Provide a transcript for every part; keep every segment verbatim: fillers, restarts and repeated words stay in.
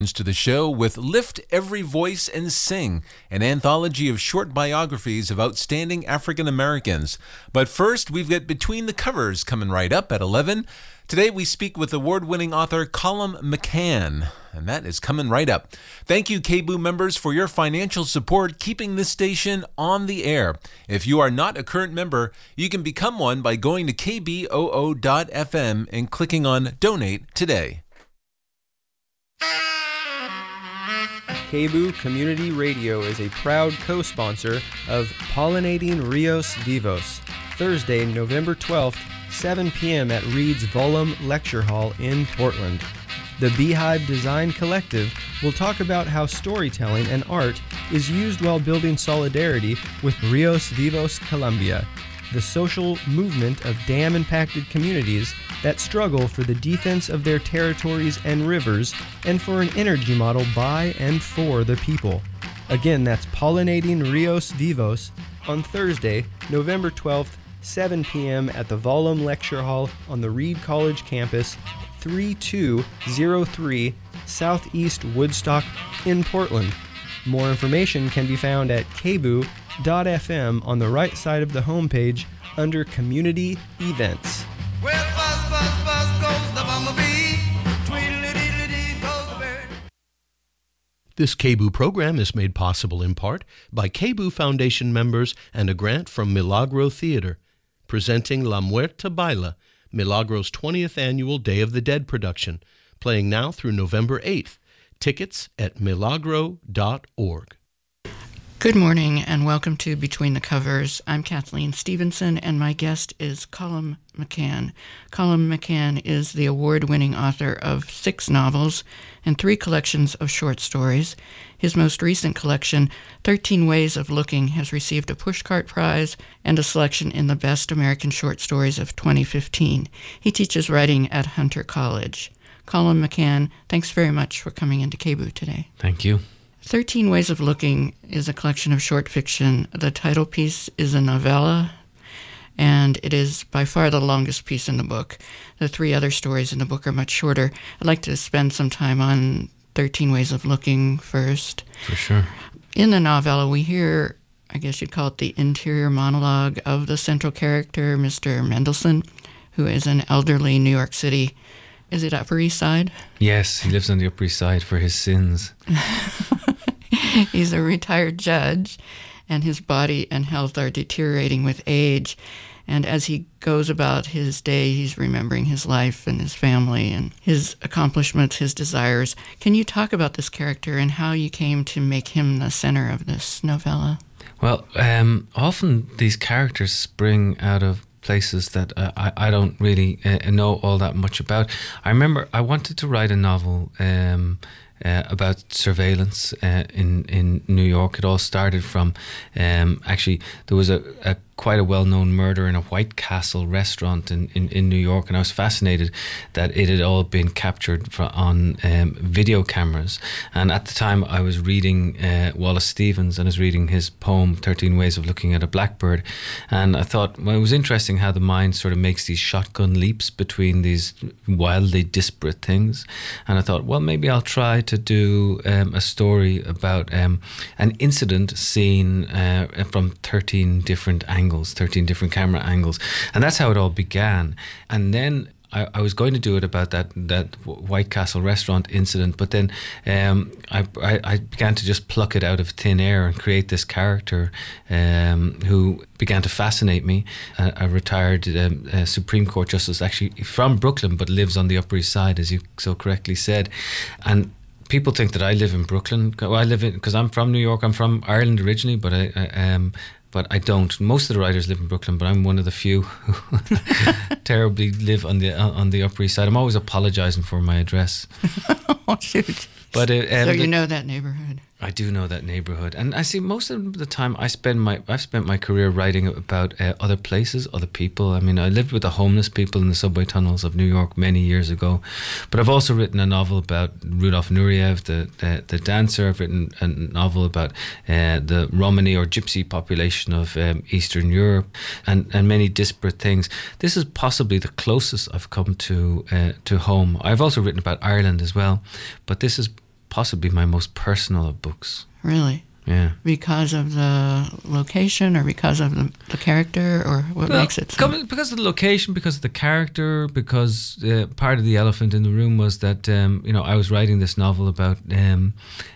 To the show with Lift Every Voice and Sing, an anthology of short biographies of outstanding African Americans. But first, we've got Between the Covers coming right up at eleven. Today we speak with award-winning author Colum McCann, and that is coming right up. Thank you, K B O O members, for your financial support keeping this station on the air. If you are not a current member, you can become one by going to k b o o dot f m and clicking on Donate today. K B O O Community Radio is a proud co-sponsor of Pollinating Rios Vivos, Thursday, November twelfth, seven p.m. at Reed's Volum Lecture Hall in Portland. The Beehive Design Collective will talk about how storytelling and art is used while building solidarity with Rios Vivos, Colombia, the social movement of dam-impacted communities that struggle for the defense of their territories and rivers and for an energy model by and for the people. Again, that's Pollinating Rios Vivos on Thursday, November twelfth, seven p.m. at the Volum Lecture Hall on the Reed College campus, thirty-two oh three Southeast Woodstock in Portland. More information can be found at k b o o dot f m on the right side of the homepage under Community Events. Well, buzz, buzz, buzz goes the bumblebee. Tweedledee goes the bird. This K B O O program is made possible in part by K B O O Foundation members and a grant from Milagro Theater, presenting La Muerta Baila, Milagro's twentieth annual Day of the Dead production, playing now through November eighth. Tickets at milagro dot org. Good morning and welcome to Between the Covers. I'm Kathleen Stevenson and my guest is Colum McCann. Colum McCann is the award-winning author of six novels and three collections of short stories. His most recent collection, thirteen Ways of Looking, has received a Pushcart Prize and a selection in the Best American Short Stories of twenty fifteen. He teaches writing at Hunter College. Colum McCann, thanks very much for coming into K B O O today. Thank you. thirteen Ways of Looking is a collection of short fiction. The title piece is a novella, and it is by far the longest piece in the book. The three other stories in the book are much shorter. I'd like to spend some time on thirteen Ways of Looking first. For sure. In the novella, we hear, I guess you'd call it the interior monologue of the central character, Mister Mendelsohn, who is an elderly New York City. Is it Upper East Side? Yes, he lives on the Upper East Side for his sins. He's a retired judge, and his body and health are deteriorating with age. And as he goes about his day, he's remembering his life and his family and his accomplishments, his desires. Can you talk about this character and how you came to make him the center of this novella? Well, um, often these characters spring out of places that uh, I, I don't really uh, know all that much about. I remember I wanted to write a novel um, uh, about surveillance uh, in, in New York. It all started from, um, actually, there was a, a quite a well-known murder in a White Castle restaurant in, in, in New York, and I was fascinated that it had all been captured for, on um, video cameras. And at the time I was reading uh, Wallace Stevens, and I was reading his poem thirteen Ways of Looking at a Blackbird, and I thought, well, it was interesting how the mind sort of makes these shotgun leaps between these wildly disparate things. And I thought, well, maybe I'll try to do um, a story about um, an incident seen uh, from thirteen different angles, thirteen different camera angles. And that's how it all began. And then I, I was going to do it about that that White Castle restaurant incident, but then um, I, I, I began to just pluck it out of thin air and create this character um, who began to fascinate me. A, a retired um, a Supreme Court justice, actually from Brooklyn, but lives on the Upper East Side, as you so correctly said. And people think that I live in Brooklyn. Well, I live in, because I'm from New York. I'm from Ireland originally, but I, I um. But I don't. Most of the writers live in Brooklyn, but I'm one of the few who terribly live on the on the Upper East Side. I'm always apologising for my address. Oh, shoot. But uh, um, so you know that neighborhood. I do know that neighborhood, and I see most of the time I spend my I've spent my career writing about uh, other places, other people. I mean, I lived with the homeless people in the subway tunnels of New York many years ago, but I've also written a novel about Rudolf Nureyev, the the, the dancer. I've written a novel about uh, the Romani or Gypsy population of um, Eastern Europe, and and many disparate things. This is possibly the closest I've come to uh, to home. I've also written about Ireland as well, but this is possibly my most personal of books. Really? Yeah. Because of the location, or because of the, the character, or what well, makes it so? Because of the location, because of the character, because uh, part of the elephant in the room was that, um, you know, I was writing this novel about um,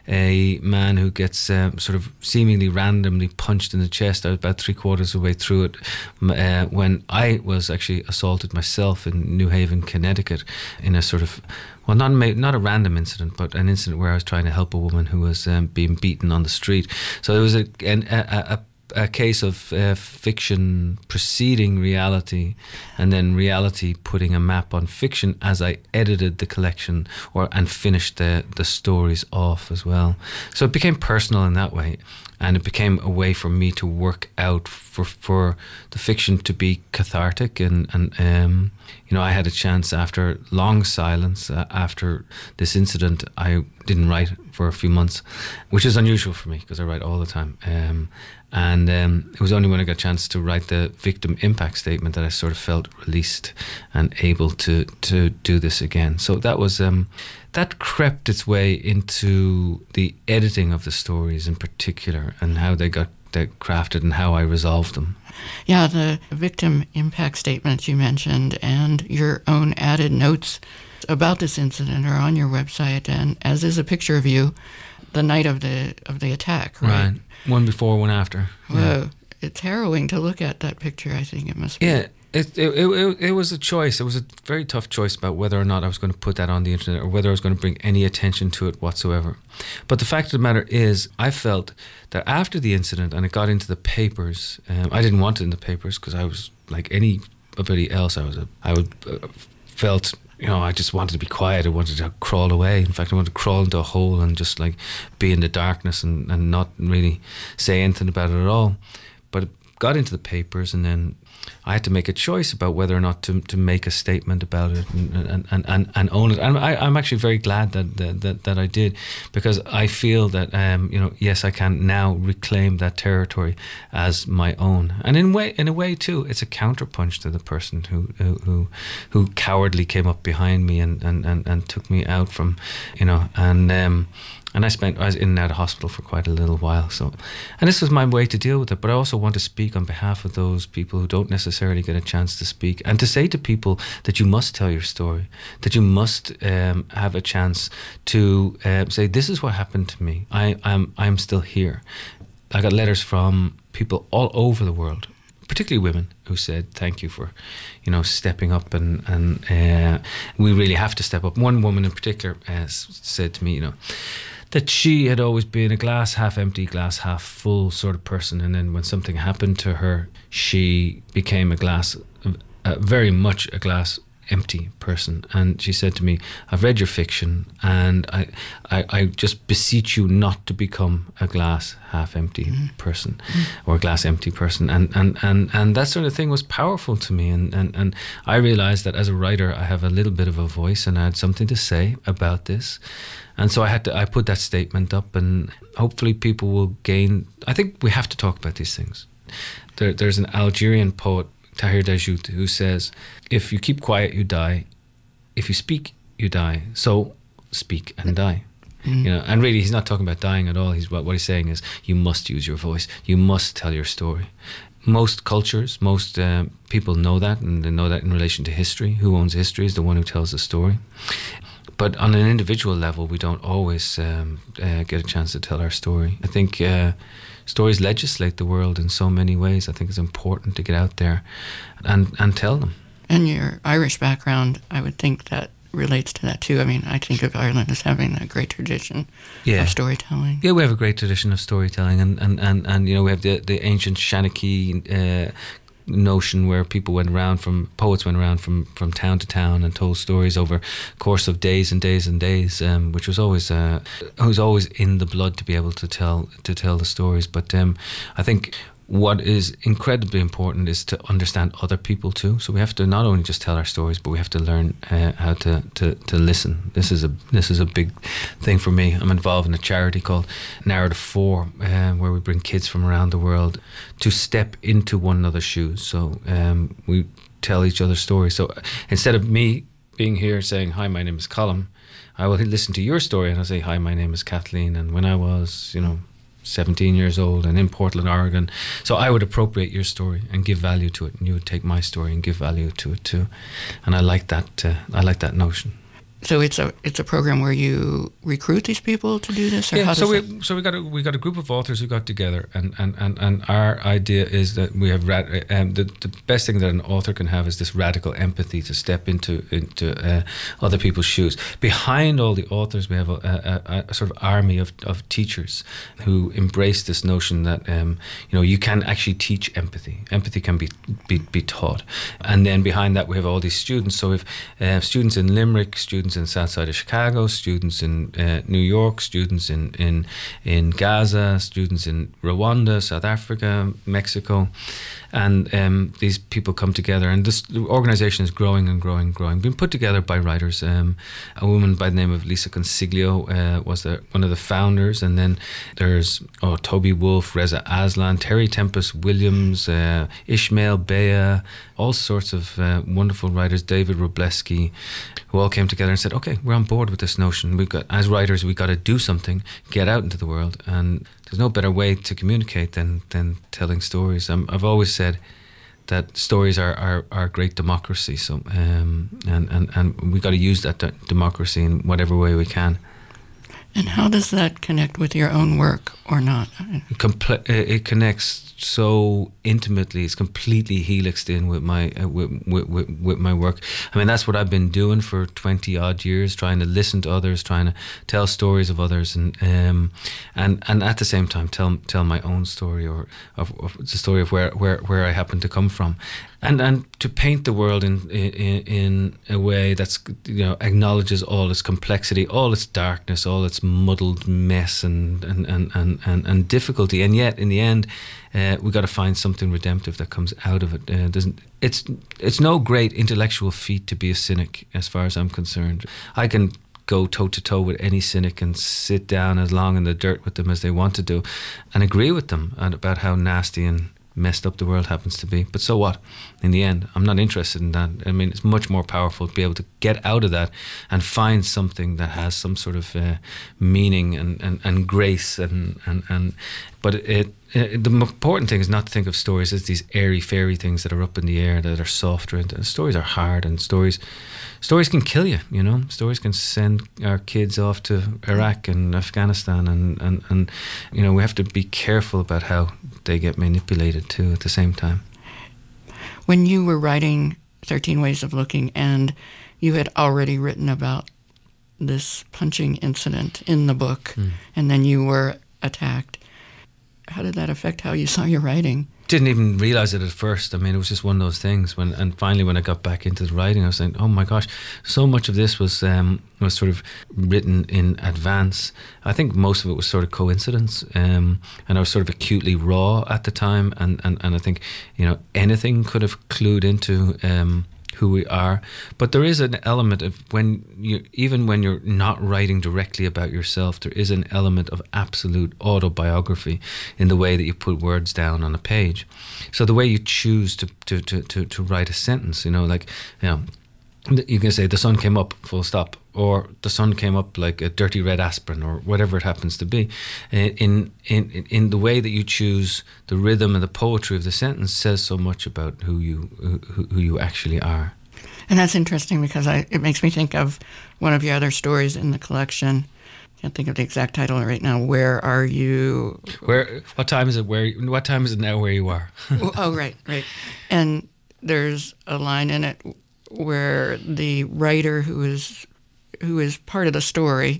a man who gets um, sort of seemingly randomly punched in the chest. I was about three quarters of the way through it uh, when I was actually assaulted myself in New Haven, Connecticut, in a sort of, well, not not a random incident, but an incident where I was trying to help a woman who was um, being beaten on the street. So it was a an, a, a, a case of uh, fiction preceding reality, and then reality putting a map on fiction as I edited the collection or and finished the the stories off as well. So it became personal in that way. And it became a way for me to work out for for the fiction to be cathartic, and and um, you know, I had a chance after long silence uh, after this incident. I didn't write for a few months, which is unusual for me because I write all the time. Um, and um, it was only when I got a chance to write the victim impact statement that I sort of felt released and able to to do this again. So that was. Um, That crept its way into the editing of the stories in particular, and how they got they crafted and how I resolved them. Yeah, the victim impact statements you mentioned and your own added notes about this incident are on your website, and as is a picture of you the night of the of the attack, right? Right. One before, one after. Whoa. Yeah. It's harrowing to look at that picture, I think it must be. Yeah. It, it it it was a choice. It was a very tough choice about whether or not I was going to put that on the internet or whether I was going to bring any attention to it whatsoever. But the fact of the matter is, I felt that after the incident and it got into the papers, um, I didn't want it in the papers because I was like anybody else. I was a, I would uh, felt you know I just wanted to be quiet. I wanted to crawl away. In fact, I wanted to crawl into a hole and just like be in the darkness and, and not really say anything about it at all. But it got into the papers, and then I had to make a choice about whether or not to to make a statement about it and and, and, and own it. And I, I'm actually very glad that, that that I did, because I feel that um, you know yes, I can now reclaim that territory as my own. And in way in a way too, it's a counterpunch to the person who who who, who cowardly came up behind me and, and, and, and took me out from you know and. Um, And I spent, I was in and out of hospital for quite a little while. So, and this was my way to deal with it. But I also want to speak on behalf of those people who don't necessarily get a chance to speak, and to say to people that you must tell your story, that you must um, have a chance to uh, say, this is what happened to me. I, I'm, I'm still here. I got letters from people all over the world, particularly women, who said, thank you for, you know, stepping up, and, and uh, we really have to step up. One woman in particular uh, said to me, you know, that she had always been a glass half empty, glass half full sort of person, and then when something happened to her, she became a glass, uh, very much a glass empty person. And she said to me, I've read your fiction, and I, I, I just beseech you not to become a glass half empty mm. person mm. or a glass empty person. And, and, and, and that sort of thing was powerful to me. And, and, and I realized that as a writer, I have a little bit of a voice, and I had something to say about this. And so I had to, I put that statement up, and hopefully people will gain, I think we have to talk about these things. There, there's an Algerian poet, Tahir Dajout, who says, if you keep quiet, you die. If you speak, you die. So speak and die. Mm. You know, and really, he's not talking about dying at all. He's what, what he's saying is, you must use your voice. You must tell your story. Most cultures, most uh, people know that, and they know that in relation to history. Who owns history is the one who tells the story. But on an individual level, we don't always um, uh, get a chance to tell our story. I think uh, stories legislate the world in so many ways. I think it's important to get out there and, and tell them. And your Irish background, I would think that relates to that too. I mean, I think of Ireland as having a great tradition yeah. of storytelling. Yeah, we have a great tradition of storytelling, and, and, and, and you know, we have the, the ancient Shanachie uh, notion where people went around from poets went around from from town to town and told stories over a course of days and days and days, um, which was always uh, was always in the blood to be able to tell to tell the stories. But um, I think what is incredibly important is to understand other people too. So we have to not only just tell our stories, but we have to learn uh, how to, to, to listen. This is a this is a big thing for me. I'm involved in a charity called Narrative Four, uh, where we bring kids from around the world to step into one another's shoes. So um, we tell each other stories. So instead of me being here saying, hi, my name is Colm, I will listen to your story and I'll say, hi, my name is Kathleen, and when I was, you know, seventeen years old and in Portland, Oregon. So I would appropriate your story and give value to it, and you would take my story and give value to it too. And I like that. Uh, I like that notion. So it's a it's a program where you recruit these people to do this, or yeah. how So does we that... so we got a we got a group of authors who got together, and and, and, and our idea is that we have rad, um, the the best thing that an author can have is this radical empathy to step into into uh, other people's shoes. Behind all the authors, we have a, a, a sort of army of, of teachers who embrace this notion that um, you know you can actually teach empathy. Empathy can be be, be taught, and then behind that we have all these students. So we have uh, students in Limerick, students in south side of Chicago, students in uh, New York, students in, in in Gaza, students in Rwanda, South Africa, Mexico, and um, these people come together, and this organization is growing and growing and growing, being put together by writers. Um, a woman by the name of Lisa Consiglio uh, was the, one of the founders, and then there's oh, Toby Wolf, Reza Aslan, Terry Tempest Williams, uh, Ishmael Bea, all sorts of uh, wonderful writers, David Robleski, who all came together and said, okay, we're on board with this notion. We've got, as writers, we've got to do something, get out into the world, and there's no better way to communicate than than telling stories. Um, I've always said that stories are, are, are great democracy, so um, and, and, and we've got to use that de- democracy in whatever way we can. And how does that connect with your own work, or not? It, compl- it connects so intimately. It's completely helixed in with my uh, with, with, with, with my work. I mean, that's what I've been doing for twenty odd years, trying to listen to others, trying to tell stories of others, and um, and and at the same time tell tell my own story, or of, of the story of where, where, where I happen to come from. And and to paint the world in, in in a way that's, you know, acknowledges all its complexity, all its darkness, all its muddled mess and and, and, and, and, and difficulty, and yet in the end, uh, we got to find something redemptive that comes out of it. Uh, doesn't it's it's no great intellectual feat to be a cynic, as far as I'm concerned. I can go toe to toe with any cynic and sit down as long in the dirt with them as they want to do, and agree with them about how nasty and messed up the world happens to be. But so what? In the end, I'm not interested in that. I mean, it's much more powerful to be able to get out of that and find something that has some sort of uh, meaning and, and, and grace and, and, and but it, it the important thing is not to think of stories as these airy fairy things that are up in the air, that are softer. And stories are hard, and stories stories can kill you, you know. Stories can send our kids off to Iraq and Afghanistan, and, and, and you know, we have to be careful about how they get manipulated too at the same time. When you were writing thirteen Ways of Looking, and you had already written about this punching incident in the book, mm. and then you were attacked, how did that affect how you saw your writing? Didn't even realize it at first. I mean, it was just one of those things. When and finally, when I got back into the writing, I was saying, "Oh my gosh, so much of this was um, was sort of written in advance." I think most of it was sort of coincidence, um, and I was sort of acutely raw at the time. And, and, and I think, you know, anything could have clued into um, who we are. But there is an element of when you, even when you're not writing directly about yourself, there is an element of absolute autobiography in the way that you put words down on a page. So the way you choose to to to to, to write a sentence, you know, like, you know, you can say the sun came up, full stop, or the sun came up like a dirty red aspirin, or whatever it happens to be. In in in the way that you choose the rhythm and the poetry of the sentence says so much about who you who, who you actually are. And that's interesting, because I, it makes me think of one of your other stories in the collection. I can't think of the exact title right now. Where are you? Where? What time is it? Where? What time is it now? Where you are? Oh, right, right. And there's a line in it where the writer who is who is part of the story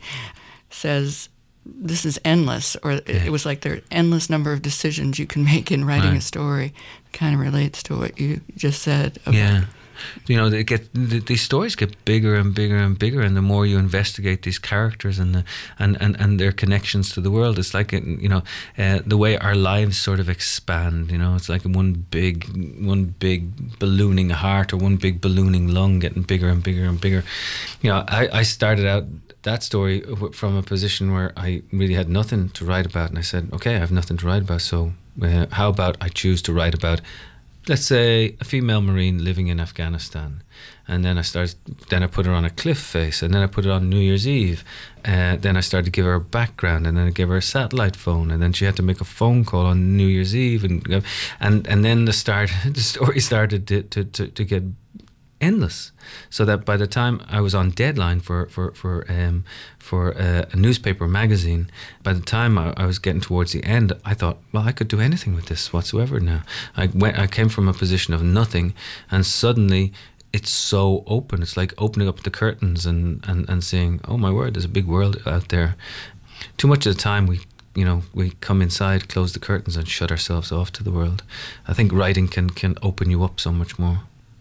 says, this is endless, or it, yeah. it was like there are endless number of decisions you can make in writing right. a story. It kind of relates to what you just said about. Yeah. You know, they get these stories get bigger and bigger and bigger, and the more you investigate these characters and the, and, and, and their connections to the world, it's like, you know, uh, the way our lives sort of expand. You know, it's like one big one big ballooning heart, or one big ballooning lung getting bigger and bigger and bigger. You know, I, I started out that story from a position where I really had nothing to write about, and I said, okay, I have nothing to write about, so uh, how about I choose to write about let's say, a female Marine living in Afghanistan. And then I started, then I put her on a cliff face, and then I put it on New Year's Eve. Uh, then I started to give her a background, and then I gave her a satellite phone, and then she had to make a phone call on New Year's Eve, and and and then the start, the story started to to, to, to get endless. So that by the time I was on deadline for for for um, for a, a newspaper magazine, by the time I, I was getting towards the end, I thought, well, I could do anything with this whatsoever now. I went, I came from a position of nothing, and suddenly it's so open. It's like opening up the curtains and, and, and saying, oh my word, there's a big world out there. Too much of the time we, you know, we come inside, close the curtains and shut ourselves off to the world. I think writing can, can open you up so much more.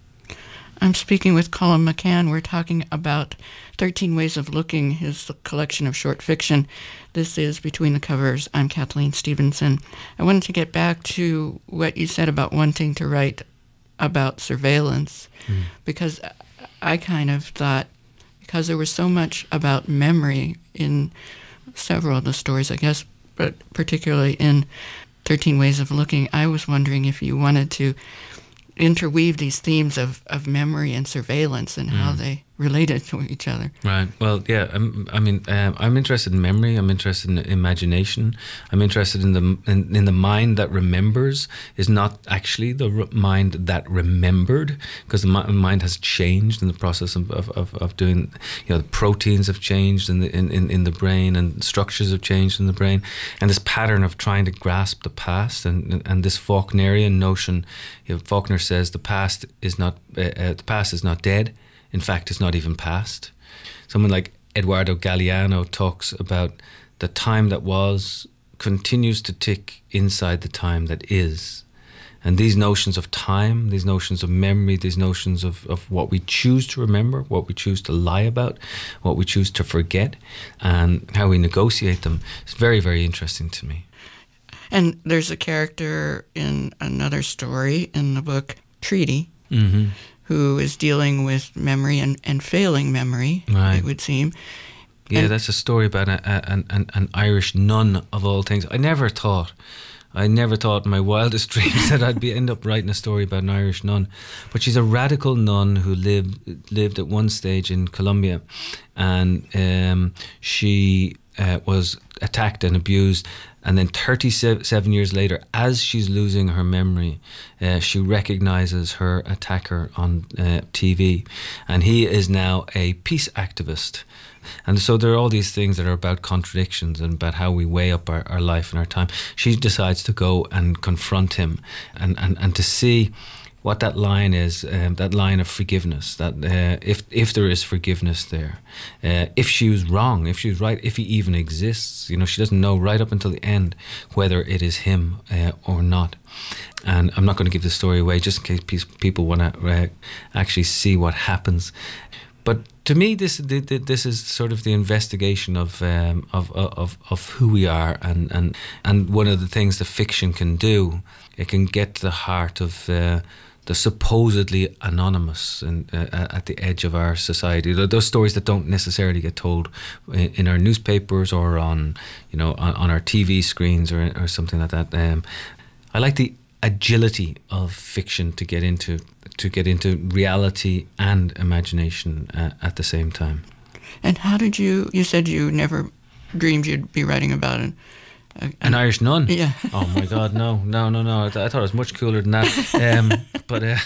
I'm speaking with Colum McCann. We're talking about thirteen Ways of Looking, his collection of short fiction. This is Between the Covers. I'm Kathleen Stevenson. I wanted to get back to what you said about wanting to write about surveillance, mm. because I kind of thought, because there was so much about memory in several of the stories, I guess, but particularly in thirteen Ways of Looking, I was wondering if you wanted to interweave these themes of, of memory and surveillance and mm. how they related to each other. Right. Well, yeah. I'm, I mean, um, I'm interested in memory. I'm interested in imagination. I'm interested in the in, in the mind that remembers is not actually the re- mind that remembered, because the mi- mind has changed in the process of, of, of, of doing. You know, the proteins have changed in the in, in, in the brain, and structures have changed in the brain, and this pattern of trying to grasp the past, and and, and this Faulknerian notion. You know, Faulkner says the past is not uh, uh, the past is not dead. In fact, it's not even past. Someone like Eduardo Galeano talks about the time that was continues to tick inside the time that is. And these notions of time, these notions of memory, these notions of, of what we choose to remember, what we choose to lie about, what we choose to forget, and how we negotiate them, is very, very interesting to me. And there's a character in another story in the book, Treaty, mm-hmm. who is dealing with memory and, and failing memory, right. it would seem. Yeah, and that's a story about a, a, an, an Irish nun, of all things. I never thought, I never thought in my wildest dreams that I'd be end up writing a story about an Irish nun. But she's a radical nun who lived lived at one stage in Colombia, and um, she uh, was attacked and abused. And then thirty-seven years later, as she's losing her memory, uh, she recognizes her attacker on uh, T V. And he is now a peace activist. And so there are all these things that are about contradictions and about how we weigh up our, our life and our time. She decides to go and confront him and, and, and to see what that line is, um, that line of forgiveness, that uh, if if there is forgiveness there, uh, if she was wrong, if she was right, if he even exists, you know, she doesn't know right up until the end whether it is him uh, or not. And I'm not going to give the story away just in case people want to uh, actually see what happens. But to me, this this is sort of the investigation of um, of, of of who we are, and, and and one of the things the fiction can do, it can get to the heart of uh, the supposedly anonymous and uh, at the edge of our society. Those stories that don't necessarily get told in, in our newspapers or on you know on, on our T V screens or or something like that. Um, I like the agility of fiction to get into to get into reality and imagination uh, at the same time. And how did you, you said you never dreamed you'd be writing about it. A, an, an Irish nun? Yeah. Oh my God, no, no, no, no. I, th- I thought it was much cooler than that. Um, but uh,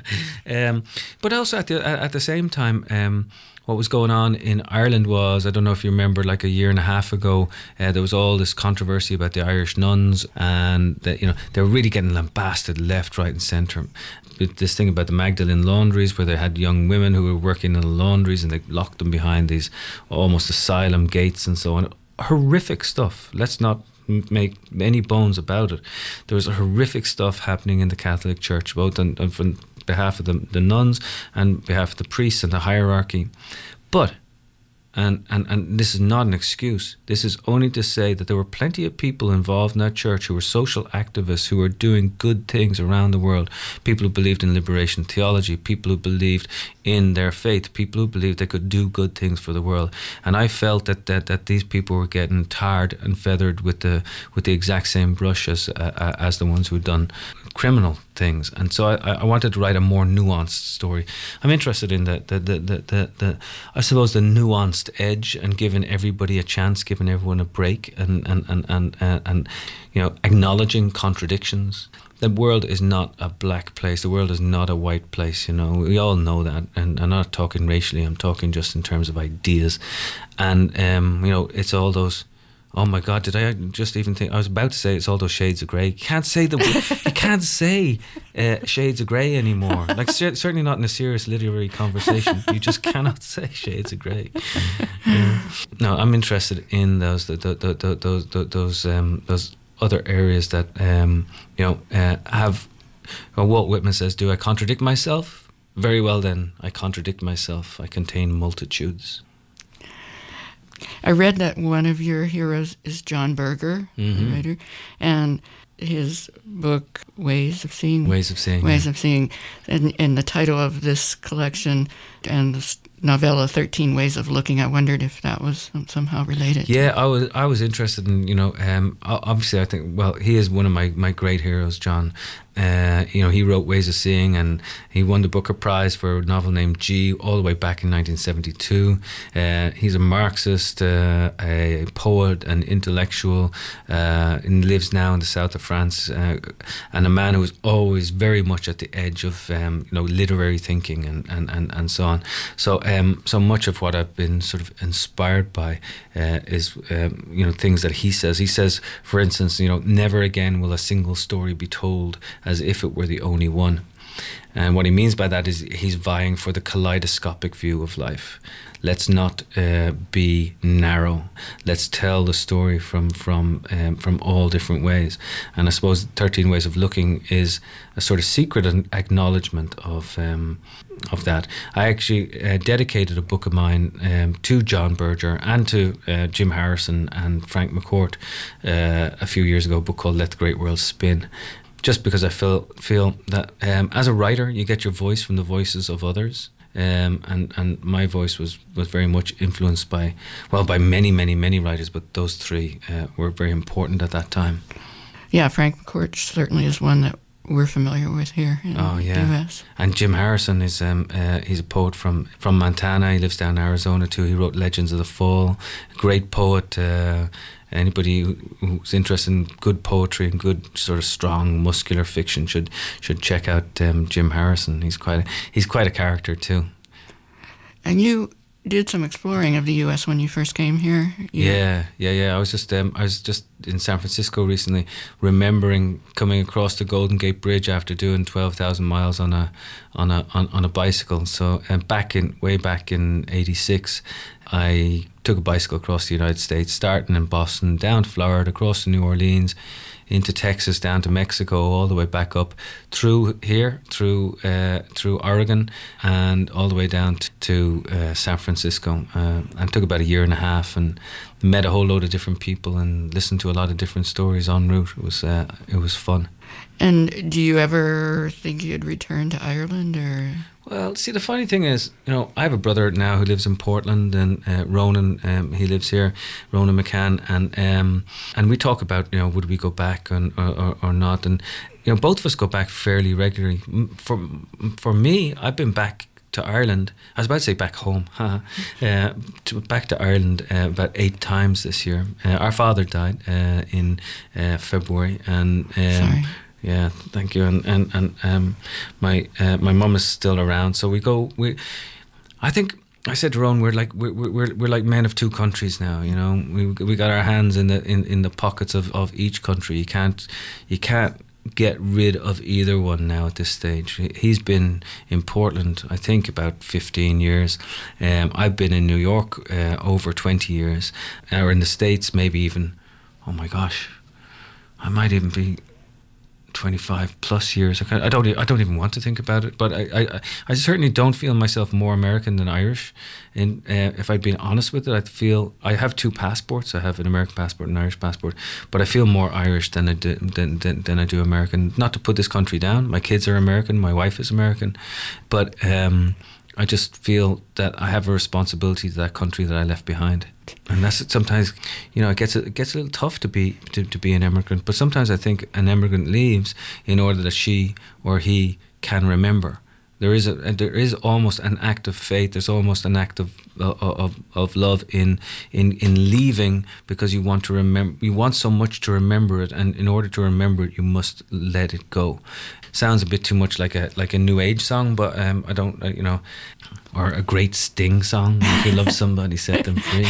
um, but also at the at the same time, um, what was going on in Ireland was, I don't know if you remember, like a year and a half ago, uh, there was all this controversy about the Irish nuns, and that, you know, they were really getting lambasted left, right, and centre. This thing about the Magdalene laundries, where they had young women who were working in the laundries and they locked them behind these almost asylum gates and so on. Horrific stuff. Let's not make any bones about it. There was horrific stuff happening in the Catholic Church, both on, on from behalf of the, the nuns and behalf of the priests and the hierarchy. But And, and, and this is not an excuse. This is only to say that there were plenty of people involved in that church who were social activists, who were doing good things around the world. People who believed in liberation theology, people who believed in their faith, people who believed they could do good things for the world. And I felt that that, that these people were getting tarred and feathered with the with the exact same brush as uh, as the ones who'd done criminal things. And so I, I wanted to write a more nuanced story. I'm interested in the the, the, the, the, the I suppose the nuanced edge, and giving everybody a chance, giving everyone a break, and and and and, uh, and you know, acknowledging contradictions. The world is not a black place. The world is not a white place. You know, we all know that. And I'm not talking racially. I'm talking just in terms of ideas. And um, you know, it's all those. Oh my God! Did I just even think? I was about to say it's all those shades of grey. You can't say the you can't say uh, shades of grey anymore. Like certainly not in a serious literary conversation. You just cannot say shades of grey. Yeah. No, I'm interested in those the, the, the, the, those the, those um, those other areas that um, you know uh, have. Well, Walt Whitman says, "Do I contradict myself? Very well, then I contradict myself. I contain multitudes." I read that one of your heroes is John Berger, mm-hmm. the writer, and his book Ways of Seeing. Ways of Seeing. Ways yeah. of Seeing, and, and the title of this collection and this novella, thirteen Ways of Looking. I wondered if that was somehow related. Yeah, I was I was interested in, you know, um, obviously I think, well, he is one of my, my great heroes, John. Uh, you know, he wrote Ways of Seeing, and he won the Booker Prize for a novel named G all the way back in nineteen seventy-two. Uh, he's a Marxist, uh, a poet, an intellectual, uh, and lives now in the south of France, uh, and a man who was always very much at the edge of um, you know, literary thinking and, and, and, and so on. So um, so much of what I've been sort of inspired by uh, is um, you know, things that he says. He says, for instance, you know, never again will a single story be told as if it were the only one. And what he means by that is he's vying for the kaleidoscopic view of life. Let's not uh, be narrow. Let's tell the story from from um, from all different ways. And I suppose thirteen Ways of Looking is a sort of secret acknowledgement of um, of that. I actually uh, dedicated a book of mine um, to John Berger and to uh, Jim Harrison and Frank McCourt uh, a few years ago, a book called Let the Great World Spin. Just because I feel feel that um, as a writer, you get your voice from the voices of others, um, and and my voice was, was very much influenced by, well, by many many many writers, but those three uh, were very important at that time. Yeah, Frank McCourt certainly is one that we're familiar with here in oh, yeah. the U S. And Jim Harrison is um uh, he's a poet from from Montana. He lives down in Arizona too. He wrote Legends of the Fall, a great poet. Uh, Anybody who's interested in good poetry and good sort of strong, muscular fiction should should check out um, Jim Harrison. He's quite a, he's quite a character too. And you did some exploring of the U S when you first came here. You yeah, yeah, yeah. I was just um, I was just in San Francisco recently, remembering coming across the Golden Gate Bridge after doing twelve thousand miles on a on a on, on a bicycle. So um, back in way back in eighty-six, I took a bicycle across the United States, starting in Boston, down to Florida, across to New Orleans, into Texas, down to Mexico, all the way back up through here, through uh, through Oregon, and all the way down to, to uh, San Francisco. Uh, and took about a year and a half, and met a whole load of different people, and listened to a lot of different stories en route. It was uh, it was fun. And do you ever think you'd return to Ireland, or? Well, see, the funny thing is, you know, I have a brother now who lives in Portland, and uh, Ronan, um, he lives here, Ronan McCann, and um, and we talk about, you know, would we go back and, or, or, or not, and you know, both of us go back fairly regularly. For for me, I've been back to Ireland. I was about to say back home, uh, to, back to Ireland uh, about eight times this year. Uh, our father died uh, in uh, February, and. Um, Sorry. Yeah, thank you. And and and um, my uh, my mum is still around, so we go. We, I think I said to Ron, we're like we're we're we're like men of two countries now. You know, we we got our hands in the in, in the pockets of, of each country. You can't you can't get rid of either one now at this stage. He's been in Portland, I think, about fifteen years. Um, I've been in New York uh, over twenty years, or in the States maybe even. Oh my gosh, I might even be twenty-five plus years. I, kind of, I don't. I don't even want to think about it. But I, I, I certainly don't feel myself more American than Irish. And uh, if I'd been honest with it, I feel I have two passports. I have an American passport and an Irish passport. But I feel more Irish than I do than, than than I do American. Not to put this country down. My kids are American. My wife is American. But um, I just feel that I have a responsibility to that country that I left behind. And that's it. Sometimes, you know, it gets a, it gets a little tough to be to, to be an immigrant. But sometimes I think an immigrant leaves in order that she or he can remember. There is a there is almost an act of faith. There's almost an act of of of love in in in leaving, because you want to remember. You want so much to remember it, and in order to remember it, you must let it go. Sounds a bit too much like a like a new age song, but um, I don't, uh, you know, or a great Sting song. If you love somebody, set them free.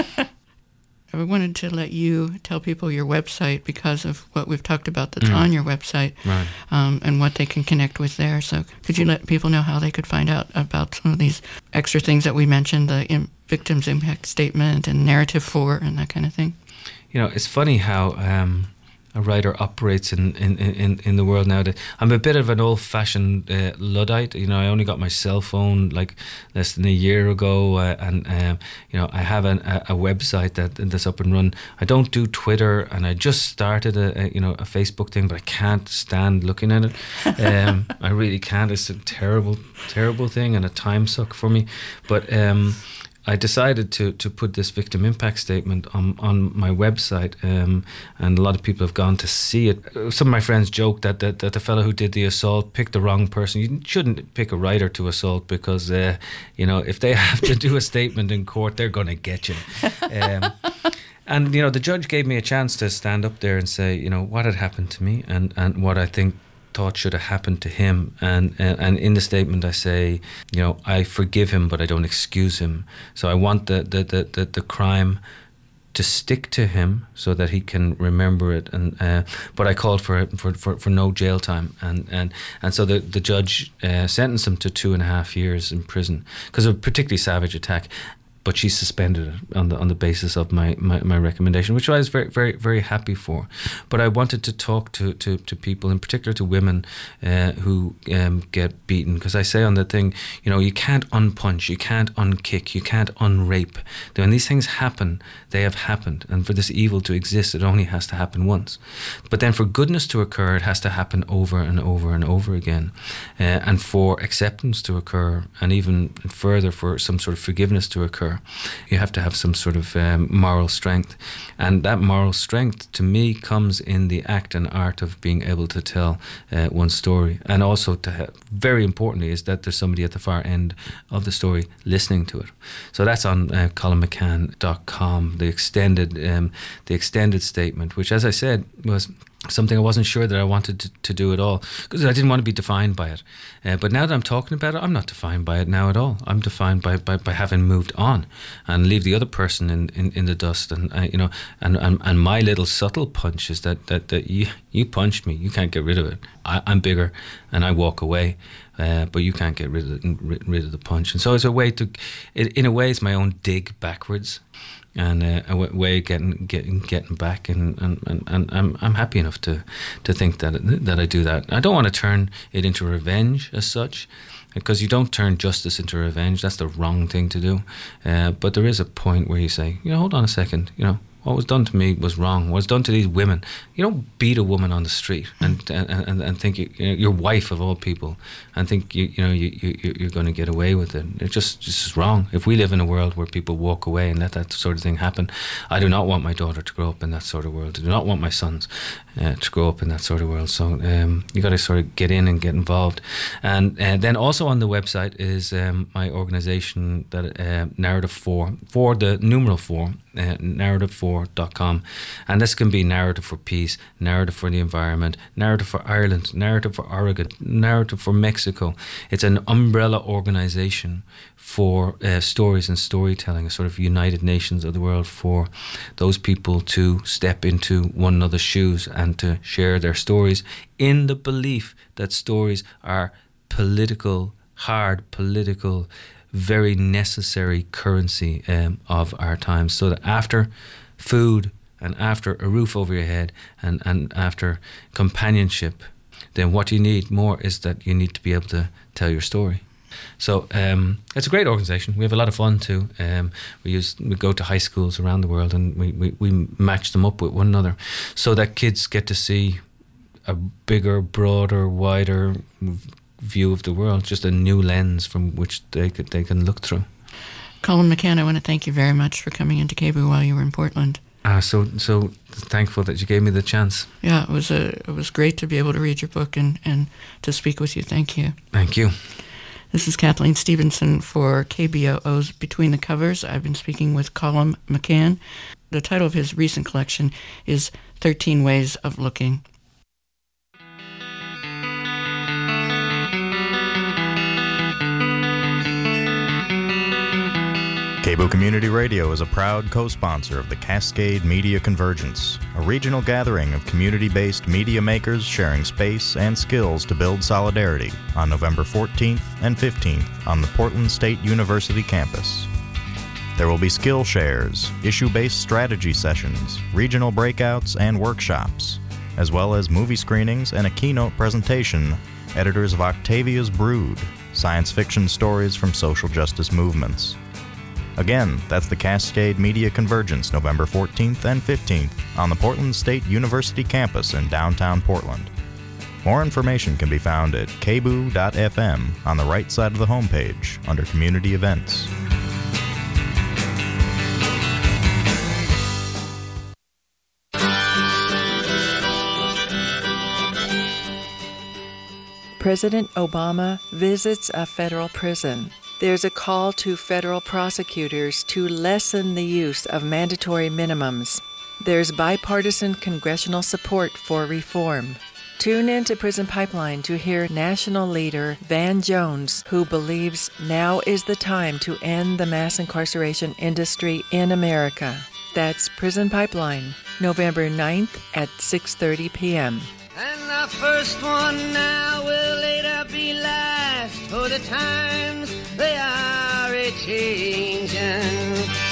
I wanted to let you tell people your website because of what we've talked about that's Mm. on your website, Right. um, and what they can connect with there. So could you let people know how they could find out about some of these extra things that we mentioned, the im- victim's impact statement and narrative four and that kind of thing? You know, it's funny how um, a writer operates in, in, in, in the world nowadays. I'm a bit of an old-fashioned uh, Luddite. You know, I only got my cell phone like less than a year ago, uh, and um, you know, I have an, a, a website that that's up and run. I don't do Twitter, and I just started a, a you know a Facebook thing, but I can't stand looking at it. Um, I really can't. It's a terrible, terrible thing and a time suck for me. But um, I decided to to put this victim impact statement on on my website, um, and a lot of people have gone to see it. Some of my friends joke that, that that the fellow who did the assault picked the wrong person. You shouldn't pick a writer to assault, because uh, you know, if they have to do a statement in court, they're going to get you. Um, and you know, the judge gave me a chance to stand up there and say, you know, what had happened to me, and and what I think thought should have happened to him, and uh, and in the statement I say, you know, I forgive him, but I don't excuse him. So I want the the the the, the crime to stick to him so that he can remember it, and uh, but I called for for, for for no jail time, and and and so the the judge uh, sentenced him to two and a half years in prison because of a particularly savage attack. But she suspended it on the on the basis of my, my, my recommendation, which I was very very very happy for. But I wanted to talk to, to, to people, in particular to women uh, who um, get beaten, because I say on the thing, you know, you can't unpunch, you can't unkick, you can't unrape. When these things happen, they have happened, and for this evil to exist, it only has to happen once. But then for goodness to occur, it has to happen over and over and over again, uh, and for acceptance to occur, and even further for some sort of forgiveness to occur, you have to have some sort of um, moral strength. And that moral strength, to me, comes in the act and art of being able to tell uh, one story. And also, to have, very importantly, is that there's somebody at the far end of the story listening to it. So that's on uh, colin mccann dot com, the extended, um, the extended statement, which, as I said, was something I wasn't sure that I wanted to, to do at all, because I didn't want to be defined by it. Uh, but now that I'm talking about it, I'm not defined by it now at all. I'm defined by, by, by having moved on and leave the other person in, in, in the dust. And uh, you know, and, and and my little subtle punch is that that, that you you punched me, you can't get rid of it. I, I'm bigger, and I walk away. Uh, but you can't get rid of it, rid, rid of the punch. And so it's a way to, it, in a way, it's my own dig backwards, and uh, a w- way of getting getting getting back. And, and, and, and I'm I'm happy enough to to think that that I do that. I don't want to turn it into revenge as such, because you don't turn justice into revenge. That's the wrong thing to do. Uh, but there is a point where you say, you know, hold on a second, you know, what was done to me was wrong. What was done to these women? You don't beat a woman on the street and and, and, and think you, you know, your wife of all people, and think you you know you, you you're going to get away with it. It's just just wrong. If we live in a world where people walk away and let that sort of thing happen, I do not want my daughter to grow up in that sort of world. I do not want my sons uh, to grow up in that sort of world. So um, you got to sort of get in and get involved. And uh, then also on the website is um, my organisation, that uh, Narrative Four, for the numeral four. Uh, narrative four dot com, and this can be Narrative for Peace, Narrative for the Environment, Narrative for Ireland, Narrative for Oregon, Narrative for Mexico. It's an umbrella organisation for uh, stories and storytelling, a sort of United Nations of the world for those people to step into one another's shoes and to share their stories, in the belief that stories are political, hard political, very necessary currency um, of our times, so that after food, and after a roof over your head, and, and after companionship, then what you need more is that you need to be able to tell your story. So um, it's a great organisation. We have a lot of fun too. Um, we use we go to high schools around the world, and we, we, we match them up with one another so that kids get to see a bigger, broader, wider view of the world, just a new lens from which they could, they can look through. Colm McCann, I want to thank you very much for coming into K B U while you were in Portland. Uh, so so thankful that you gave me the chance. Yeah, it was a it was great to be able to read your book and, and to speak with you. Thank you. Thank you. This is Kathleen Stevenson for K B O O's Between the Covers. I've been speaking with Colm McCann. The title of his recent collection is thirteen Ways of Looking. K B O Community Radio is a proud co-sponsor of the Cascade Media Convergence, a regional gathering of community-based media makers sharing space and skills to build solidarity on November fourteenth and fifteenth on the Portland State University campus. There will be skill shares, issue-based strategy sessions, regional breakouts, and workshops, as well as movie screenings and a keynote presentation, editors of Octavia's Brood, science fiction stories from social justice movements. Again, that's the Cascade Media Convergence, November fourteenth and fifteenth on the Portland State University campus in downtown Portland. More information can be found at k b u dot f m on the right side of the homepage under Community Events. President Obama visits a federal prison. There's a call to federal prosecutors to lessen the use of mandatory minimums. There's bipartisan congressional support for reform. Tune in to Prison Pipeline to hear national leader Van Jones, who believes now is the time to end the mass incarceration industry in America. That's Prison Pipeline, November ninth at six thirty p.m. And the first one now will later be last, for the times they are a-changin'.